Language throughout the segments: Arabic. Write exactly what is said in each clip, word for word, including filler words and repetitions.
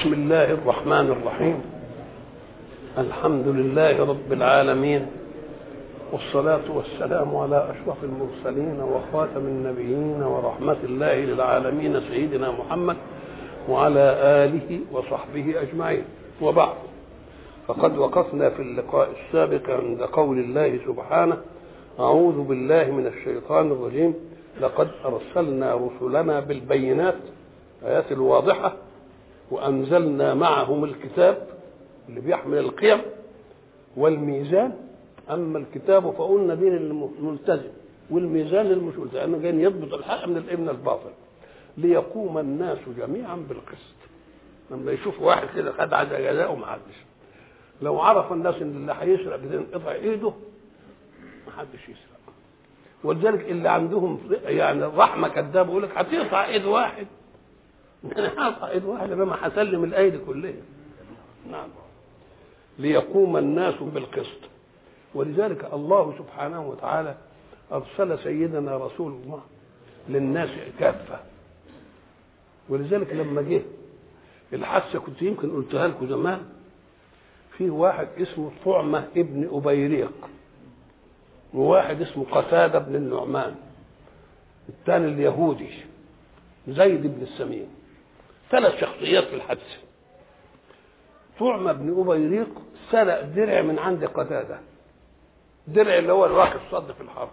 بسم الله الرحمن الرحيم. الحمد لله رب العالمين، والصلاة والسلام على أشرف المرسلين وخاتم النبيين ورحمة الله للعالمين سيدنا محمد وعلى آله وصحبه أجمعين. وبعد، فقد وقفنا في اللقاء السابق عند قول الله سبحانه: أعوذ بالله من الشيطان الرجيم، لقد أرسلنا رسلنا بالبينات، آيات الواضحة، وأنزلنا معهم الكتاب اللي بيحمل القيم والميزان. أما الكتاب فقلنا دين الملتزم، والميزان للمش ملتزم، لأنه جاي يضبط الحق من الابن الباطل، ليقوم الناس جميعا بالقسط. لما يشوف واحد كده خد على جزاءه ما حدش، لو عرف الناس ان اللي هيسرق يقطع ايده ما حدش يسرق. ولذلك اللي عندهم يعني رحمه كذاب يقول لك هتقطع ايد واحد، انا هقطع ايد واحد انما هسلم الايدي كلها. نعم، ليقوم الناس بالقسط. ولذلك الله سبحانه وتعالى ارسل سيدنا رسول الله للناس كافه. ولذلك لما جه الحادثه كنت يمكن قلتها لكم زمان، في واحد اسمه طعمه ابن أبيريق، وواحد اسمه قتادة بن النعمان، الثاني اليهودي زيد بن السمين. ثلاث شخصيات في الحادثه. طعمه بن أبيريق سرق درع من عند قتادة، درع اللي هو الواقف صد في الحرب.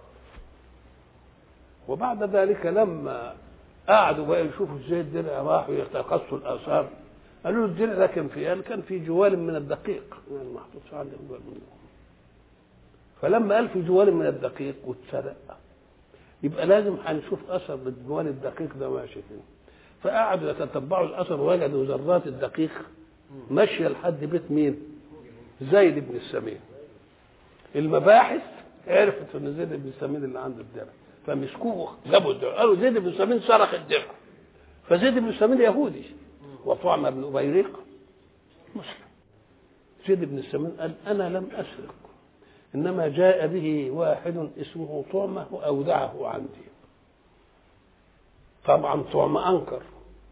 وبعد ذلك لما قعدوا بقى يشوفوا ازاي الدرع، راحوا يتقصوا الاثار، قالوا له الدرع ده كان في قال كان في جوال من الدقيق، يعني محطوط عندي جوال منه. فلما قال في جوال من الدقيق واتسرق، يبقى لازم هنشوف اثر الجوال الدقيق ده ماشي فين. فقعدوا يتتبعوا الاثر، وجدوا ذرات الدقيق ماشيه لحد بيت مين؟ زيد بن السمين. المباحث عرفت ان زيد بن السمين اللي عنده الدرع، فمسكوه جابوا الدرع، قالوا زيد بن السمين سرق الدرع. فزيد بن السمين يهودي وطعمه بن أبيريق مسلم. زيد بن السمين قال: أنا لم أسرق، إنما جاء به واحد اسمه طعمة وأودعه عندي. طبعا طعمة أنكر،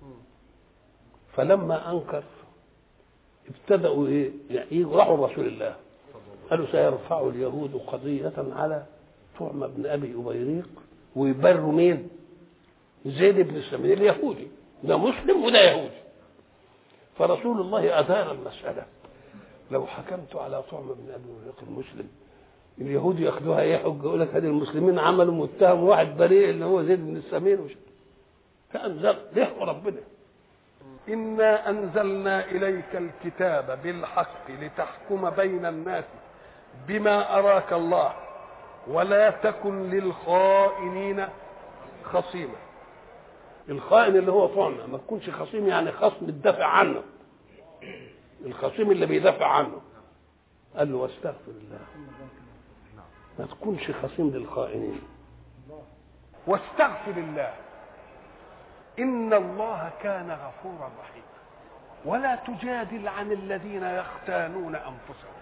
فلما أنكر ابتدأوا إيه؟ يعني راحوا رسول الله قالوا: سيرفع اليهود قضية على طعمة بن أبي أبيريق ويبروا مين؟ زيد بن السمين اليهودي، ده مسلم وده يهودي. فرسول الله أدار المسألة: لو حكمت على طعمة بن أبي أبيريق المسلم، اليهود ياخذوها ايه حجه؟ يقول لك هذه المسلمين عملوا متهم واحد بريء اللي هو زيد بن السمين. وش فانزل له ربنا: انا انزلنا اليك الكتاب بالحق لتحكم بين الناس بما اراك الله ولا تكن للخائنين خصيما. الخائن اللي هو طعمه ما تكونش خصيم، يعني خصم تدافع عنه، الخصيم اللي بيدافع عنه. قال له: واستغفر الله، ما تكونش خصيم للخائنين، واستغفر الله إن الله كان غفورا رحيما، ولا تجادل عن الذين يختانون أنفسهم،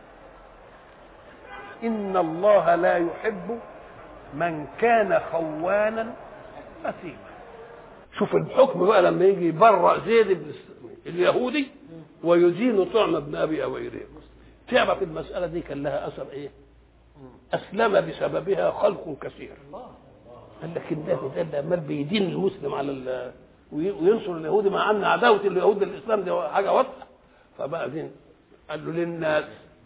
إن الله لا يحب من كان خوانا أثيما. شوف الحكم بقى لما يجي يبرأ زيد بن اليهودي ويدين طعمة بن أبي أبيريق، تعرف المسألة دي كان لها أثر إيه؟ أسلم بسببها خلق كثير. قال لك النبي ده اللي عمال بيدين المسلم على ال... وينصر اليهودي، مع أن عداوة اليهود للإسلام دي حاجة واضحة. فبقى دين قال له للناس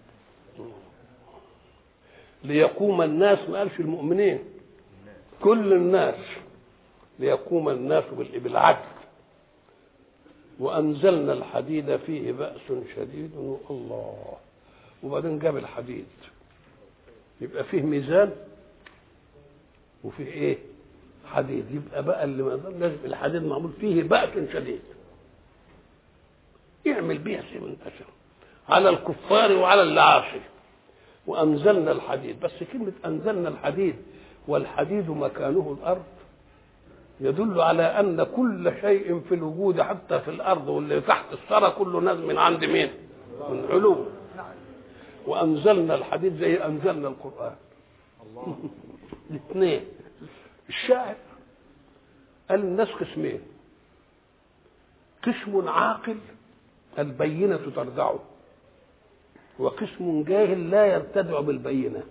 ليقوم الناس، ما قالش المؤمنين، كل الناس، ليقوم الناس بالعدل. وأنزلنا الحديد فيه بأس شديد. الله. وبعدين جاب الحديد، يبقى فيه ميزان وفيه ايه؟ حديد. يبقى بقى اللي لازم الحديد معمول فيه بأس شديد يعمل بيها شيء من الأشر على الكفار وعلى العاصي. وأنزلنا الحديد، بس كلمة أنزلنا الحديد والحديد مكانه الأرض يدل على أن كل شيء في الوجود حتى في الأرض واللي تحت الثرى كله نازل من عند مين؟ من علو. وأنزلنا الحديد زي أنزلنا القرآن. الاثنين. الشاعر قال الناس قسمين: قسم عاقل البينة تردعه، وقسم جاهل لا يرتدع بالبينة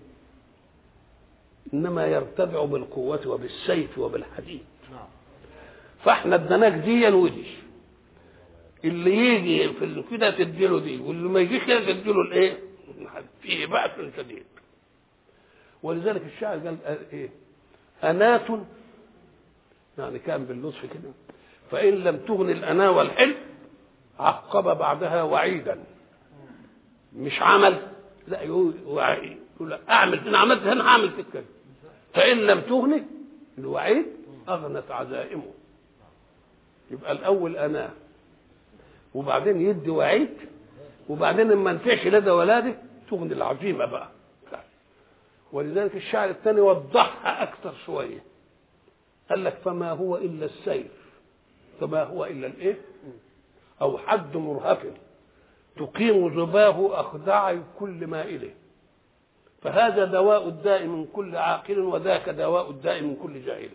إنما يرتدع بالقوة وبالسيف وبالحديد. فاحنا ادناك ديا ودي، اللي يجي في كده تديله دي، واللي ما يجيش كده تديله الايه؟ فيه بأس شديد. ولذلك الشاعر قال ايه؟ أنات، يعني كان باللطف كده، فإن لم تغني الأنا والحلم عقب بعدها وعيدا. مش عمل، لا يقول وعيد، يقول لا اعمل، انا عملت هنا هعمل في كده. فإن لم تغني الوعيد أغنت عزائمه. يبقى الأول أنا، وبعدين يدي وعيد، وبعدين ما نفعش لدى ولاده تغني العزيمة بقى. ولذلك الشاعر الثاني وضحها أكثر شوية، قال لك فما هو إلا السيف، فما هو إلا الإيه؟ أو حد مرهف تقيم زباه أخدع كل مائله، فهذا دواء الداء من كل عاقل، وذاك دواء الداء من كل جاهل.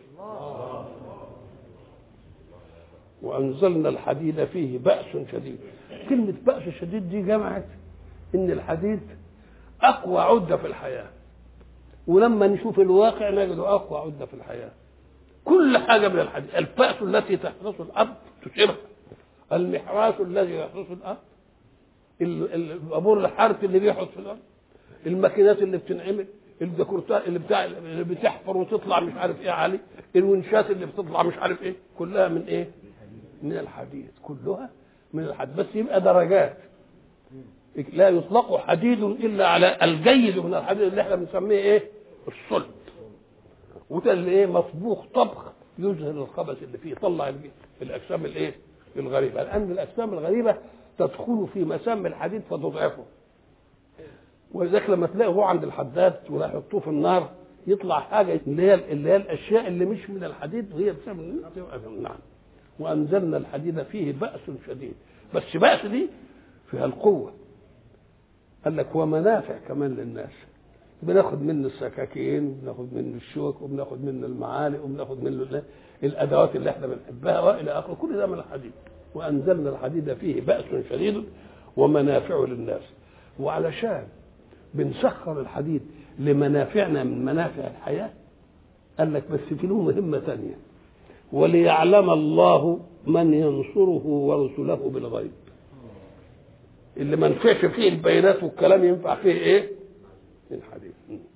وأنزلنا الحديد فيه بأس شديد. كلمة بأس شديد دي جمعت إن الحديد أقوى عدة في الحياة، ولما نشوف الواقع نجد أقوى عدة في الحياة. كل حاجة من الحديد، البأس التي تحرس الأرض تشبه، المحراس الذي يحرس الأرض، الأبور الحرث اللي بيحرس في الأرض، الماكينات اللي بتنعمل، الديكورتات اللي بتاع اللي بتحفر وتطلع مش عارف ايه علي، الونشات اللي بتطلع مش عارف ايه، كلها من ايه؟ من الحديد، كلها من الحديد. بس يبقى درجات، لا يطلق حديد الا على الجيد من الحديد اللي احنا بنسميه ايه؟ الصلب. وده اللي ايه؟ مطبوخ طبخ يظهر الخبث اللي فيه، يطلع الاجسام الايه؟ الغريبه، لان الاجسام الغريبه تدخل في مسام الحديد فتضعفه. ولذلك لما تلاقيه هو عند الحداد ولا يحطوه في النار يطلع حاجه اللي هي اللي هي الاشياء اللي مش من الحديد وهي بسبب نعم. وانزلنا الحديد فيه باس شديد، بس باس دي فيها القوه. قال لك ومنافع كمان للناس، بناخد منه السكاكين، بناخد منه الشوك، وبناخد منه المعالق، وبناخد منه الادوات اللي احنا بنحبها والى اخره، كل ده من الحديد. وانزلنا الحديد فيه باس شديد ومنافع للناس. وعلشان بنسخر الحديد لمنافعنا من منافع الحياة، قال لك بس في له مهمة ثانية، وليعلم الله من ينصره ورسله بالغيب. اللي ما نفعش فيه البيانات والكلام ينفع فيه ايه؟ الحديد.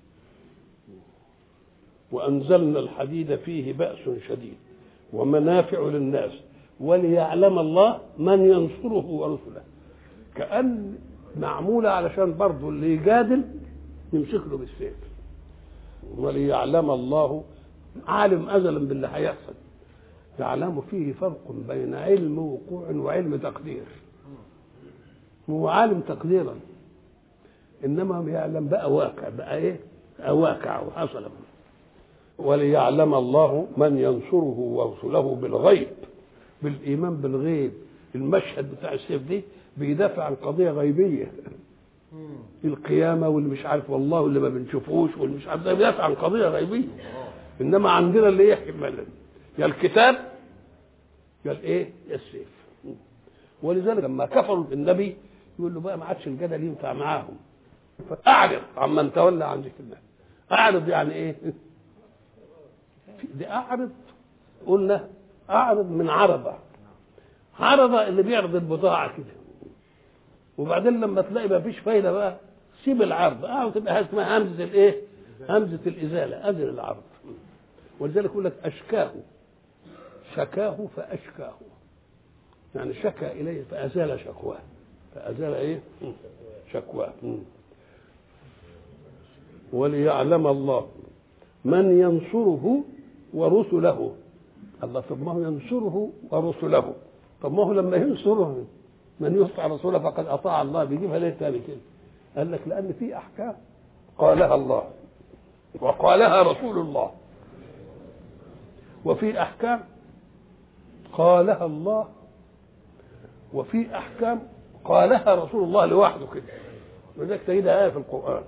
وأنزلنا الحديد فيه بأس شديد ومنافع للناس وليعلم الله من ينصره ورسله. كأن معمولة علشان برضه اللي يجادل يمسك له بالسيف. وليعلم الله، عالم أزلا باللي هيحصل، يعلم فيه فرق بين علم وقوع وعلم تقدير. هو عالم تقديرا، إنما يعلم بقى واقع، بقى إيه؟ واقع وحصل. وليعلم الله من ينصره ورسله بالغيب، بالإيمان بالغيب. المشهد بتاع السيف دي بيدافع عن قضيه غيبيه، القيامه واللي مش عارف والله واللي ما بنشوفوش واللي مش عارف، ده بيدافع عن قضيه غيبيه. انما عندنا اللي يحمل يا الكتاب يا الايه؟ يا السيف. ولذلك لما كفروا بالنبي يقول له بقى ما عادش الجدل ينفع معاهم، فاعرض عمن تولى عن ذكر الله. اعرض يعني ايه؟ دي اعرض، قلنا اعرض من عرضه، عرضه اللي بيعرض البضاعه كده، وبعدين لما تلاقي ما فيش فايده بقى سيب العرض، اه وتبقى اسمها همزه الايه؟ همزه الازاله، ازل العرض. ولذلك يقول لك اشكاه، شكاه فاشكاه، يعني شكا اليه فازال شكواه، فازال ايه؟ شكواه. وليعلم الله من ينصره ورسله. الله، طب ما هو ينصره ورسله، طب ما هو لما ينصره من يطع رسوله فقد اطاع الله، بيجيبها ليه تاني كده؟ قال لك لان في احكام قالها الله وقالها رسول الله، وفي احكام قالها الله وفي احكام قالها رسول الله لوحده كده. ولذلك تجدها ايه في القران.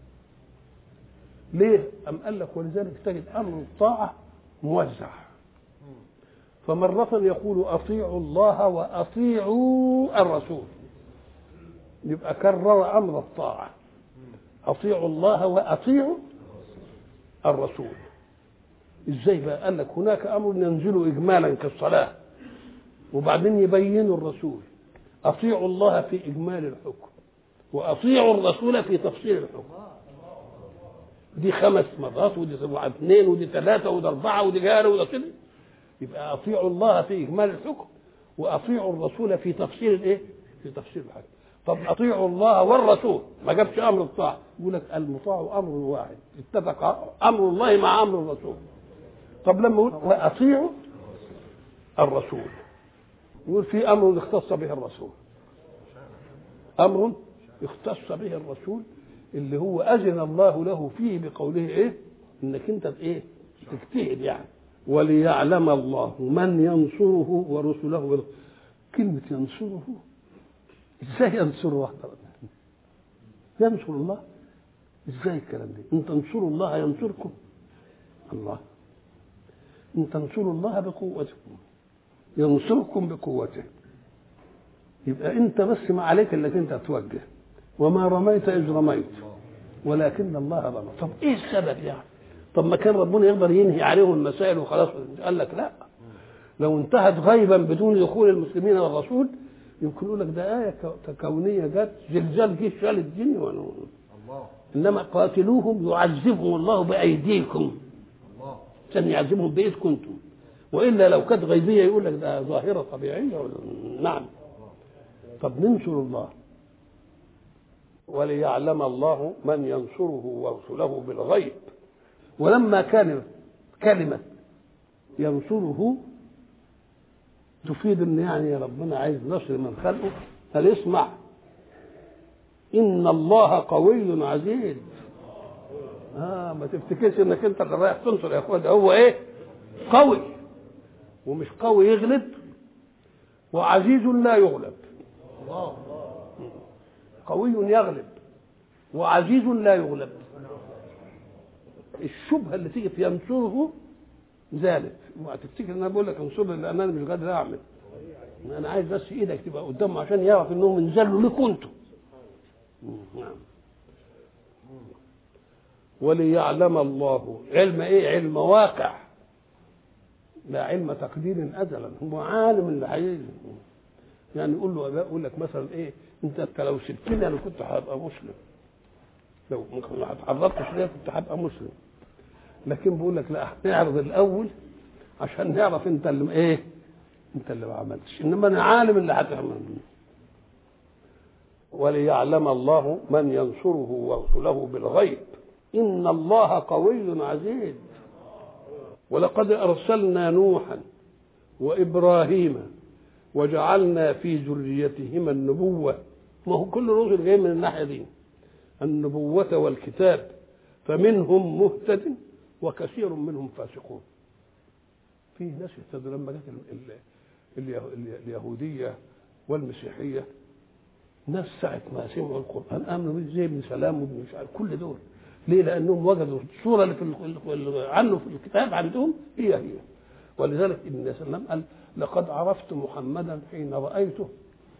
ليه؟ ام قال لك ولذلك تجد امر الطاعه موزع، فمرة يقول أطيعوا الله وأطيعوا الرسول، يبقى كرر امر الطاعه، اطيعوا الله واطيعوا الرسول. ازاي بقى؟ قال لك هناك امر ينزل اجمالا كالصلاه، وبعدين يبين الرسول. اطيعوا الله في اجمال الحكم، واطيعوا الرسول في تفصيل الحكم. دي خمس مرات، ودي اثنين، ودي ثلاثه، ودي اربعه، ودي جاره، ودي كده. يبقى اطيعوا الله في اجمال الحكم، واطيعوا الرسول في تفصيل الايه؟ في تفصيل الحكم. طب اطيعوا الله والرسول، ما جابش امر الطاعه، يقول لك المطاع امر واحد، اتفق امر الله مع امر الرسول. طب لما يقول واطيعوا الرسول، يقول في امر اختص به الرسول، امر اختص به الرسول اللي هو اذن الله له فيه بقوله ايه؟ انك انت ايه؟ تجتهد يعني. وليعلم الله من ينصره ورسله. كلمه ينصره، ازاي ينصره؟ ينصر الله ازاي الكلام ده؟ ان تنصروا الله ينصركم الله، ان تنصروا الله بقوتكم ينصركم بقوته. يبقى انت بس ما عليك انك انت توجه، وما رميت اذ رميت ولكن الله رمى. طب ايه السبب يعني؟ طب ما كان ربنا يقدر ينهي عليهم المسائل وخلاص. قال لك لا، لو انتهت غيبا بدون دخول المسلمين والرسول يمكن يقول لك ده آية كونية جت زلزال جه شال الدنيا ونور. إنما قاتلوهم يعذبهم الله بأيديكم، عشان يعذبهم بإيدكم أنتم. وإلا لو كانت غيبية يقول لك ده ظاهرة طبيعية. نعم. طب ننصر الله وليعلم الله من ينصره ورسله بالغيب. ولما كان كلمة ينصره تفيد ان يعني ربنا عايز نصر من خلقه، قال اسمع ان الله قوي عزيز. اه ما تفتكرش انك انت اللي رايح تنصر يا اخويا، ده هو ايه؟ قوي، ومش قوي يغلب، وعزيز لا يغلب. قوي يغلب وعزيز لا يغلب. الشبهه اللي تيجي في ينصره ذلك، وهتفتكر ان انا بقول لك انصرني لان انا مش قادر اعمل، انا عايز بس ايدك تبقى قدامه عشان يعرف انهم انزلوا لكم انتم. نعم. وليعلم الله، علم ايه؟ علم واقع، لا علم تقدير ازلا. هو عالم اللي هيجي. يعني يقول له يقول لك مثلا ايه؟ انت انت لو سبتني انا كنت هبقى مسلم، لو ما اتعرضتش ليا كنت هبقى مسلم. لكن بقول لك لا، نعرض الاول عشان نعرف انت اللي ايه؟ انت اللي ما عملتش، انما انا عالم اللي هتعمل. وليعلم الله من ينصره ورسله بالغيب ان الله قوي عزيز. ولقد ارسلنا نوحا وابراهيم وجعلنا في ذريتهما النبوة. ما هو كل رسل جاي من الناحية دي، النبوة والكتاب، فمنهم مهتد وكثير منهم فاسقون. في ناس اهتدوا لما جت اليهودية والمسيحية، ناس ساعة ما سمعوا القرآن آمنوا به زي ابن سلام وابن مش عارف كل دول. ليه؟ لأنهم وجدوا الصورة اللي في عنه في الكتاب عندهم هي هي. ولذلك النبي صلى الله عليه وسلم قال لقد عرفت محمدا حين رأيته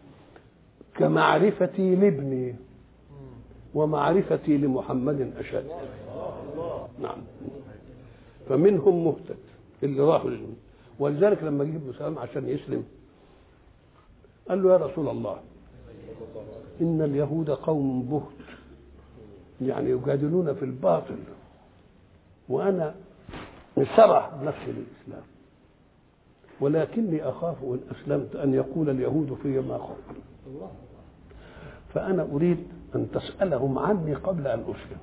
كمعرفتي لابني ومعرفتي لمحمد أشد. نعم. فمنهم مهتد اللي راحوا للم. ولذلك لما جه ابن سلام عشان يسلم قال له يا رسول الله إن اليهود قوم بهت، يعني يجادلون في الباطل، وأنا انشرح نفسي للإسلام، ولكني أخاف إن أسلمت أن يقول اليهود في ما قال، فأنا أريد أن تسألهم عني قبل أن أسلم.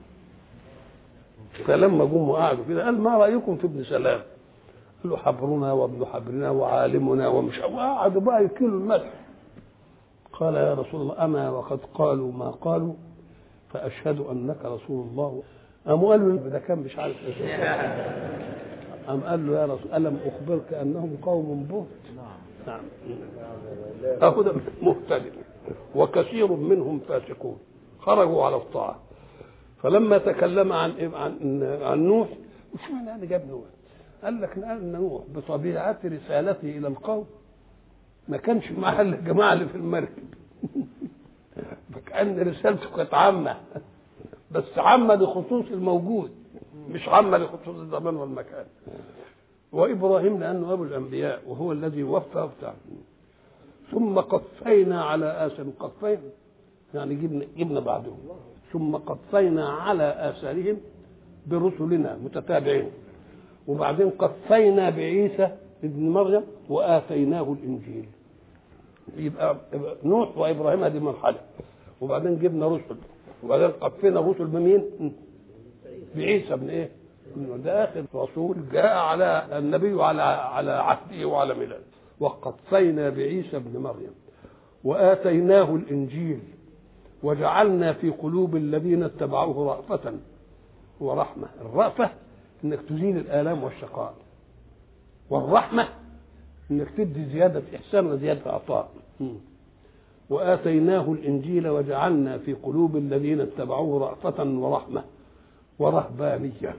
فلما جم وقعدوا كده قال ما رأيكم في ابن سلام؟ قال له حبرنا وابن حبرنا وعالمنا ومش، وقعدوا بقى يكيلوا المدح. قال يا رسول الله أما وقد قالوا ما قالوا فأشهد أنك رسول الله. قام قال له ده كان مش عارف ايه. قام قال له يا رسول ألم أخبرك أنهم قوم بهت؟ نعم. أهو ده مهتدئ وكثير منهم فاسقون، خرجوا على الطاعة. فلما تكلم عن عن عن نوح، وش معنى أنا جاب نوح؟ قال لك أن نوح بطبيعة رسالته إلى القوم ما كانش معاه الجماعة اللي في المركب. كأن رسالته كانت عامة، بس عامة لخصوص الموجود مش عامة لخصوص الزمان والمكان. وإبراهيم لأنه أبو الأنبياء وهو الذي وفى بتاع. ثم قفينا على آثار، قفينا يعني جبنا جبنا بعدهم، ثم قفينا على آثارهم برسلنا متتابعين، وبعدين قفينا بعيسى ابن مريم وآتيناه الإنجيل. يبقى نوح وإبراهيم هذه مرحلة، وبعدين جبنا رسل، وبعدين قفينا رسل بمين؟ بعيسى ابن ايه؟ ده آخر رسول جاء على النبي وعلى على عهده وعلى ميلاده. وقفينا بعيسى ابن مريم وآتيناه الإنجيل وجعلنا في قلوب الذين اتبعوه رأفة ورحمة. الرأفة انك تزيل الآلام والشقاء، والرحمة انك تدي زيادة إحسان وزيادة عطاء. وآتيناه الإنجيل وجعلنا في قلوب الذين اتبعوه رأفة ورحمة ورهبانية.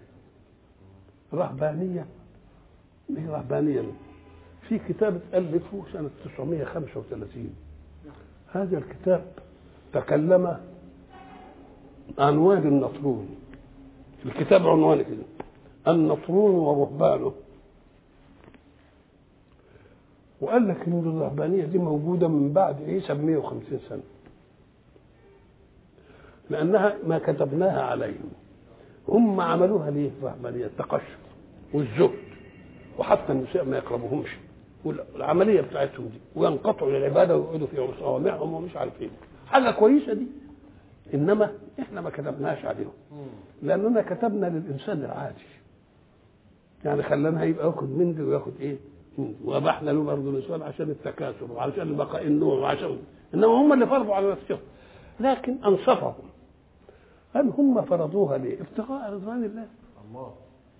رهبانية ايه رهبانية؟ في كتاب ألفه سنة تسعمائة وخمسة وثلاثين. هذا الكتاب تكلم عن وادي النطرون. الكتاب عنوانه كده: النطرون ورهبانه. وقال لك ان الرهبانيه دي موجوده من بعد عيسى ب مائة وخمسين سنه، لانها ما كتبناها عليهم. هم عملوها ليه؟ الرهبانيه التقشف والزهد، وحتى النساء ما يقربوهمش، والعمليه بتاعتهم دي، وينقطعوا للعباده ويقعدوا في صوامعهم ومش عارفين. حاجه كويسه دي، انما احنا ما كتبناش عليهم، لاننا كتبنا للانسان العادي. يعني خلينا يبقى ياخد من دي وياخد ايه، وابحنا له برضه النسوان عشان التكاثر وعشان بقاء النوع وعشان، انما هم اللي فرضوا على نفسهم. لكن انصفهم، هل هم فرضوها ليه؟ ابتغاء رضوان الله. الله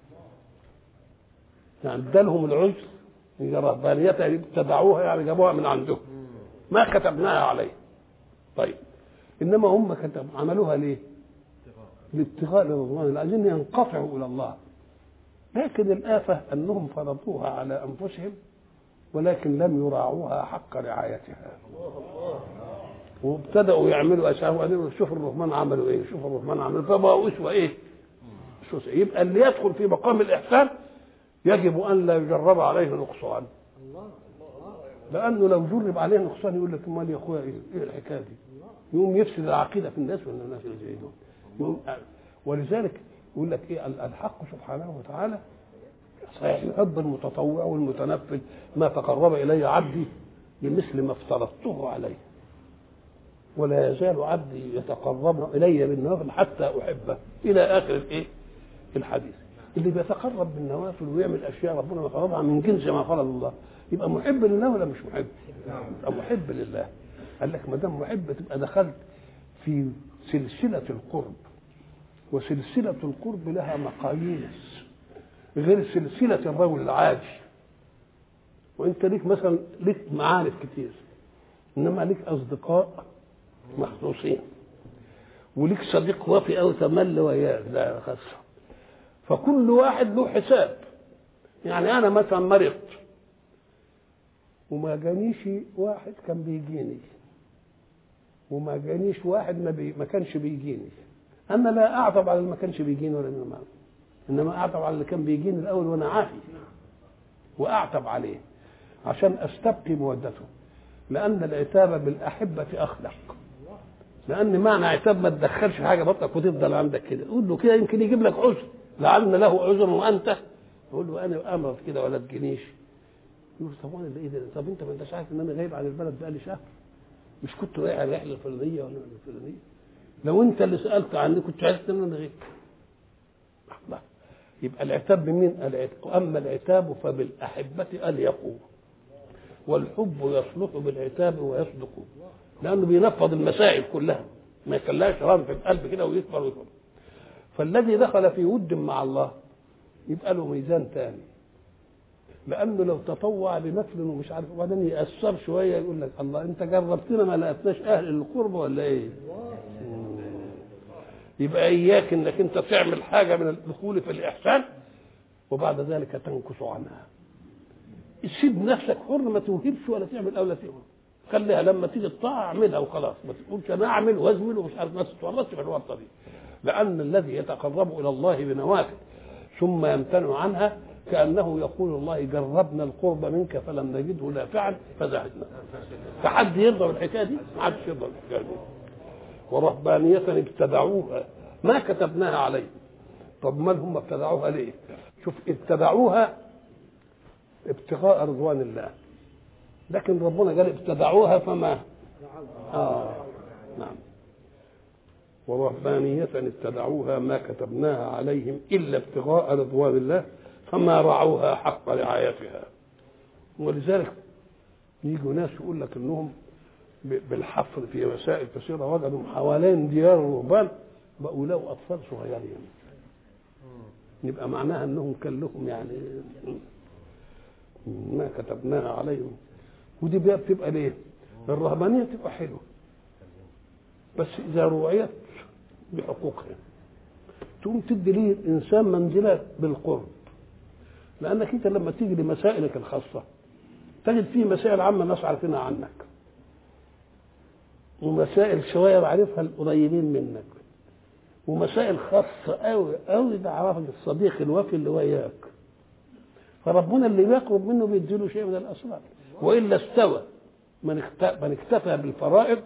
يعني ادالهم العذر، هي رهبانيتها ابتدعوها يعني جابوها من عندهم، ما كتبناها عليه. طيب انما هم كتب عملوها ليه؟ لابتغاء رضوان الله، عايزين ينقطعوا الى الله. لكن الآفة أنهم فرضوها على أنفسهم ولكن لم يراعوها حق رعايتها، وابتدأوا يعملوا أشياء وقالوا شوف الرحمن عملوا إيه، شوف الرحمن عملوا، فبقوا أسوة إيه؟ أسوة. يبقى اللي يدخل في مقام الإحسان يجب أن لا يجرب عليه نقصان، لأنه لو جرب عليه نقصان يقول لك امال يا أخويا إيه؟ إيه الحكاية دي؟ يقوم يفسد العقيدة في الناس ولا الناس اللي زي دول. ولذلك يقول لك ايه؟ الحق سبحانه وتعالى صحيح يحب المتطوع والمتنفل، ما تقرب الي عبدي بمثل ما افترضته عليه، ولا يزال عبدي يتقرب الي بالنوافل حتى احبه، الى اخر الايه؟ الحديث. اللي بيتقرب بالنوافل ويعمل اشياء ربنا يقربها من جنس ما فرض الله يبقى محب لله ولا مش محب؟ يبقى محب لله. قال لك ما دام محب تبقى دخلت في سلسله القرب، وسلسلة القرب لها مقاييس غير سلسلة الرجل العادي. وانت ليك مثلا ليك معارف كتير، انما ليك اصدقاء مخصوصين، وليك صديق وفي او تمل وياه لا خاصة. فكل واحد له حساب. يعني انا مثلا مرضت وما جانيش واحد كان بيجيني، وما جانيش واحد ما, بي... ما كانش بيجيني، أنا لا أعطب على اللي ما كانش بيجيني ولا اللي ما، إنما أعطب على اللي كان بيجيني الأول وأنا عافي، وأعطب عليه عشان أستبقي مودته. لأن العتاب بالأحبة أخلق، لأن معنى عتاب ما تدخلش حاجة بطنك وتفضل عندك كده. قول له كده يمكن يجيب لك عذر، لعل له عذر وأنت قول له أنا أمرض كده ولا تجينيش. يقول طب أنا إيه ده؟ طب أنت ما أنتش عارف إن أنا غايب عن البلد بقالي شهر؟ مش كنت رايح الرحلة الفلانية ولا الفلانية؟ لو انت اللي سالت عني كنت عرفت ان انا غير. يبقى العتاب بمين؟ العتاب. اما العتاب فبالاحبه اليقوا، والحب يصلح بالعتاب ويصدق، لانه بينفض المسائل كلها، ما يخليهاش رام في القلب كده ويكبر ويكبر. فالذي دخل في ود مع الله يبقى له ميزان ثاني، لانه لو تطوع بنفل ومش عارف وبعدين ياثر شويه يقول لك الله انت جربتنا ما لقيتناش اهل القرب ولا ايه؟ يبقى إياك إنك أنت تعمل حاجة من الدخول في الإحسان وبعد ذلك تنكس عنها. سيب نفسك حر، ما توهبش ولا تعمل أو لا تعمل، خليها لما تيجي الطاعه اعملها وخلاص، ما تقولش انا اعمل وازمل ومش عارف، ما تتورطش في الورطه دي. لان الذي يتقرب الى الله بنوافل ثم يمتنع عنها كانه يقول الله جربنا القرب منك فلم نجده نافعا فزهدنا. فحد يرضى بالحكايه دي؟ ما حدش يرضى بالحكايه دي. ورهبانيه ابتدعوها ما كتبناها عليهم. طب ما هم ابتدعوها ليه؟ شوف، ابتدعوها ابتغاء رضوان الله، لكن ربنا قال ابتدعوها فما آه نعم. ورهبانية ابتدعوها ما كتبناها عليهم إلا ابتغاء رضوان الله فما رعوها حق رعايتها. ولذلك يجوا ناس يقول لك انهم بالحفر في مسائل كثيرة وجدوا حوالين ديار الرهبان بقوا له أطفال صغيرين، يبقى معناها انهم كان لهم يعني ما كتبناها عليهم. ودي بقى بتبقى ليه؟ الرهبانيه تبقى حلوه بس اذا روعيت بحقوقها تقوم تدي ليه الانسان منزله بالقرب. لانك انت لما تيجي لمسائلك الخاصه تجد فيه مسائل عامه الناس عارفينها عنك، ومسائل شويه بعرفها القريبين منك، ومسائل خاصه قوي قوي ده عرفك الصديق الوفي اللي وياك. فربنا اللي بيقرب منه بيديله شيء من الاسرار. والا استوى من اكتفى بالفرائض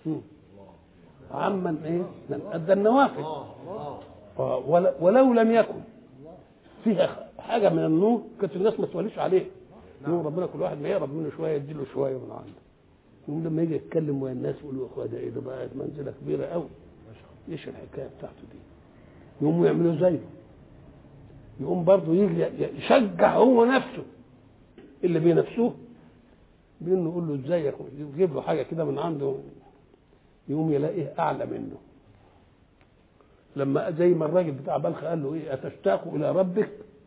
عمن ايه من ادى النوافل. ولو لم يكن فيها حاجه من النور كانت الناس ما توليش عليه. نور ربنا كل واحد ما يقرب منه شويه يديله شويه من عنده. يوم لما يجي يتكلم ويا الناس يقول له يا اخويا ده ايه ده بقى منزله كبيره قوي، ايش الحكايه بتاعته دي؟ يقوموا يعملوا زيه. يقوم برضه يجي يشجع هو نفسه اللي بينافسوه بانه يقول له ازيك، يجيب له حاجه كده من عنده يقوم يلاقيه اعلى منه. لما زي ما الراجل بتاع بلخ قال له ايه اتشتاق الى ربك؟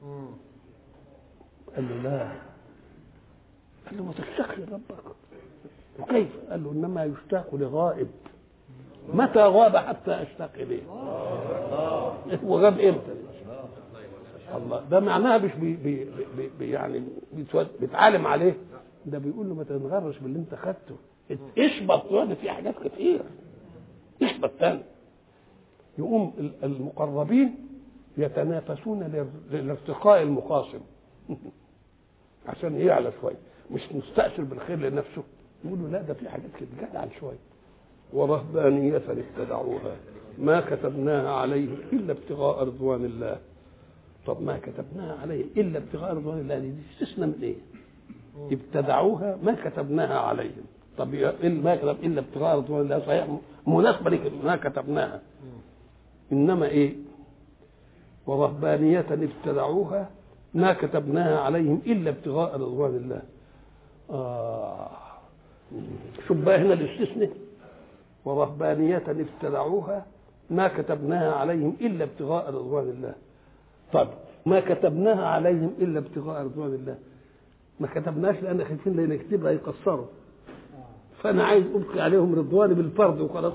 قال له لا. قال له ما تشتاقش لربك. وكيف؟ قال له انما يشتاق لغائب. متى غاب حتى اشتاق اليه؟ هو غاب امتى؟ الله. ده معناها مش بي بي بي يعني بيتعالم عليه، ده بيقول له ما تنغرش باللي انت خدته، اشبط وانا في حاجات كتير اشبط تاني. يقوم المقربين يتنافسون لارتقاء المخاصم عشان يعلى شويه، مش مستأثر بالخير لنفسه، يقول له لا ده في حاجات كده جدع شويه. ورهبانية ابتدعوها ما كتبناها عليهم الا ابتغاء رضوان الله. طب ما كتبناها عليهم الا ابتغاء رضوان الله دي استثنى من ايه؟ ابتدعوها ما كتبناها عليهم. طب ما كتب الا ابتغاء رضوان الله صحيح مناسبه لك ما كتبناها، انما ايه؟ ورهبانية ابتدعوها ما كتبناها عليهم الا ابتغاء رضوان الله. آه. شوف بقى هنا الاستثناء، ورهبانية ابتدعوها ما كتبناها عليهم الا ابتغاء رضوان الله. طب ما كتبناها عليهم الا ابتغاء رضوان الله، ما كتبناش لان خايفين لا نكتبها يقصروا، فانا عايز ابقي عليهم رضواني بالفرض وخلاص.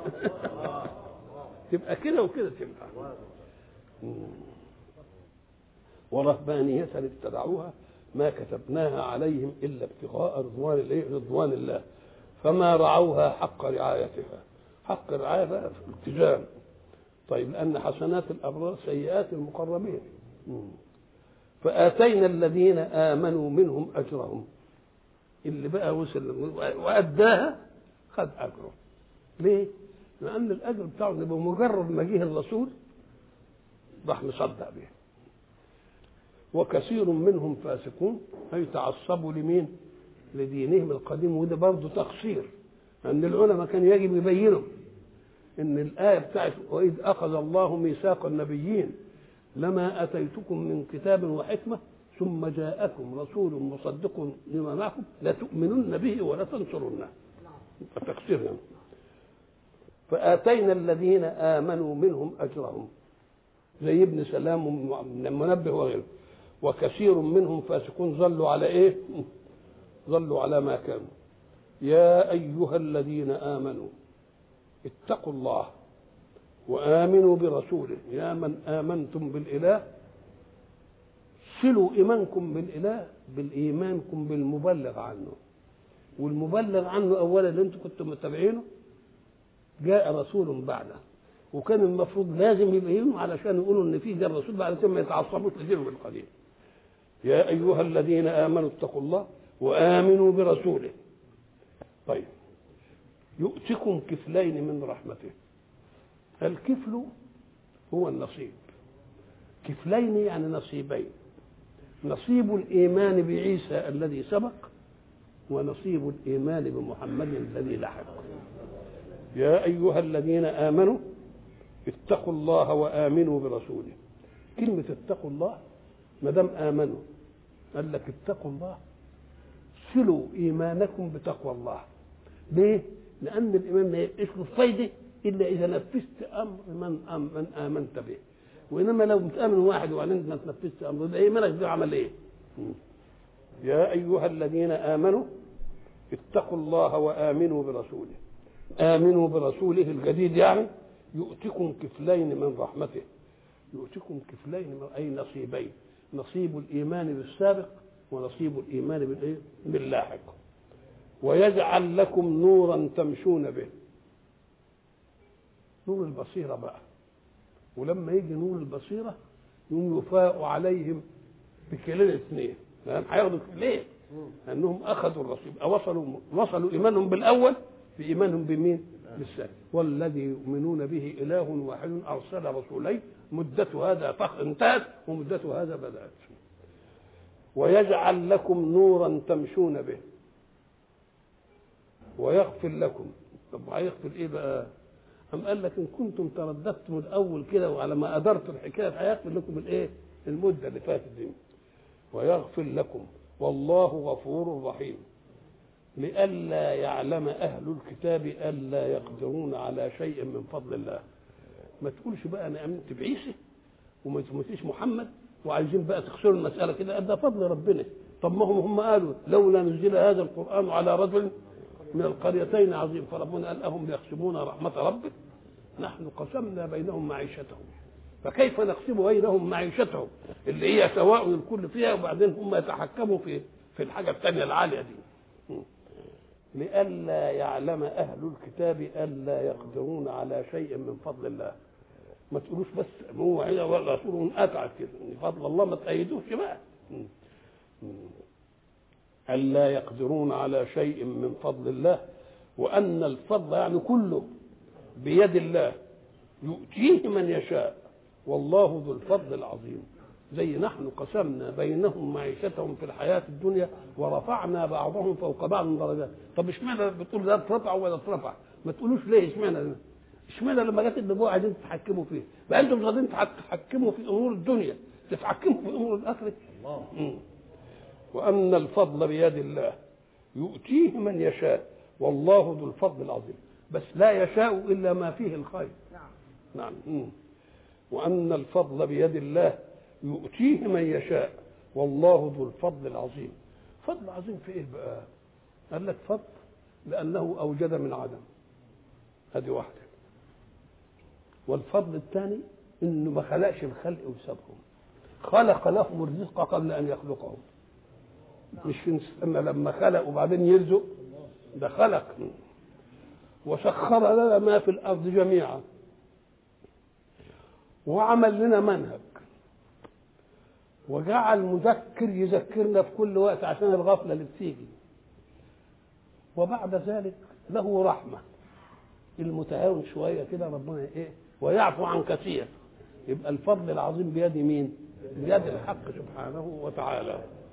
تبقى كده وكده تنفع. ورهبانية ابتدعوها ما كتبناها عليهم الا ابتغاء رضوان الايه رضوان الله فما رعوها حق رعايتها. حق الرعايه بقى في الالتزام. طيب لان حسنات الابرار سيئات المقربين. فاتينا الذين امنوا منهم اجرهم، اللي بقى وصل واداها خد اجره. ليه؟ لان الاجر بتاعه بمجرد ما جه الرسول راح مصدق به. وكثير منهم فاسقون اي تعصبوا لمين؟ لدينهم القديم. وده برضه تقصير، ان العلماء كان يجب يبينوا ان الايه بتاعت واذ اخذ الله ميثاق النبيين لما اتيتكم من كتاب وحكمه ثم جاءكم رسول مصدق لما معكم لتؤمنن به ولا تنصرنه. التقصير يعني. فاتينا الذين امنوا منهم اجرهم زي ابن سلام من المنبه وغيره. وكثير منهم فاسقون ظلوا على ايه؟ ظلوا على ما كانوا. يا ايها الذين امنوا اتقوا الله وامنوا برسوله. يا من امنتم بالاله صلوا ايمانكم بالاله بالايمانكم بالمبلغ عنه. والمبلغ عنه اولا اللي انتم كنتم متابعينه جاء رسول بعده، وكان المفروض لازم يبينوا علشان يقولوا ان في جاء رسول بعد ثم يتعصبوا لدينهم القديم. يا ايها الذين امنوا اتقوا الله وامنوا برسوله. طيب يؤتكم كفلين من رحمته. الكفل هو النصيب، كفلين يعني نصيبين، نصيب الايمان بعيسى الذي سبق ونصيب الايمان بمحمد الذي لحق. يا ايها الذين امنوا اتقوا الله وامنوا برسوله. كلمه اتقوا الله ما دام امنوا قال لك اتقوا الله صلوا ايمانكم بتقوى الله. ليه؟ لان الايمان ما يبقاش له فايده الا اذا نفذت امر من أم من امنت به، وانما لو بتامن واحد وبعدين ما تنفذت امره ده ايمانك ده عمل ايه؟ يا ايها الذين امنوا اتقوا الله وامنوا برسوله. امنوا برسوله الجديد يعني يؤتكم كفلين من رحمته. يؤتكم كفلين من اي نصيبين، نصيب الايمان بالسابق ونصيب الايمان بالايه؟ باللاحق. ويجعل لكم نورا تمشون به. نور البصيره بقى، ولما يجي نور البصيره يوم يفاء عليهم بكلين اثنين، لان هياخدوا ليه؟ لانهم اخذوا الرصيد، وصلوا وصلوا ايمانهم بالاول بايمانهم بمين؟ بالثاني. والذي يؤمنون به اله واحد ارسل رسولين مدة هذا انتهت ومدة هذا بدأت. ويجعل لكم نورا تمشون به ويغفر لكم. طب هيغفر ايه بقى؟ أم قال لك ان كنتم ترددتم الاول كده وعلى ما قدرتم الحكايه هيغفر لكم الايه؟ المده اللي فاتت دي. ويغفر لكم والله غفور رحيم. لئلا يعلم اهل الكتاب الا يقدرون على شيء من فضل الله. ما تقولش بقى انا امنت بعيسى وما تموتيش محمد وعايزين بقى تخسروا المساله كده، ده فضل ربنا. طب ما هم هم قالوا لولا نزل هذا القران على رجل من القريتين عظيم، فربنا قال اهم يقسمون رحمه ربك نحن قسمنا بينهم معيشتهم. فكيف نقسم بينهم معيشتهم اللي هي سواء الكل فيها وبعدين هم يتحكموا في في الحاجه الثانيه العاليه دي. لئلا يعلم اهل الكتاب الا يقدرون على شيء من فضل الله. ما تقولوش بس هو ولا رسول اتعب كده ان فضل الله ما تأيدوش بقى. الا يقدرون على شيء من فضل الله وان الفضل يعني كله بيد الله يؤتيه من يشاء والله ذو الفضل العظيم. زي نحن قسمنا بينهم معيشتهم في الحياة الدنيا ورفعنا بعضهم فوق بعض درجات. طب اشمعنى بتقول ده اترفع ولا اترفع؟ ما تقولوش ليه اشمعنى اشمعنى لما جت النبوة عايزين تتحكموا فيه؟ بقى انتم مش عايزين تتحكموا في امور الدنيا، تتحكموا في امور الاخره. الله. وان الفضل بيد الله يؤتيه من يشاء والله ذو الفضل العظيم. بس لا يشاء الا ما فيه الخير. نعم. نعم. مم. وان الفضل بيد الله يؤتيه من يشاء والله ذو الفضل العظيم. فضل عظيم في ايه بقى؟ قال لك فضل لانه اوجد من عدم، هذه واحده. والفضل الثاني انه ما خلقش الخلق وسابهم، خلق لهم الرزق قبل ان يخلقهم. مش في لما خلق وبعدين يرزق، ده خلق. وسخر لنا ما في الارض جميعا وعمل لنا منهج وجعل مذكر يذكرنا في كل وقت عشان الغفله اللي بتيجي. وبعد ذلك له رحمه، المتهاون شويه كده ربنا ايه ويعفو عن كثير. يبقى الفضل العظيم بيد مين؟ بيد الحق سبحانه وتعالى.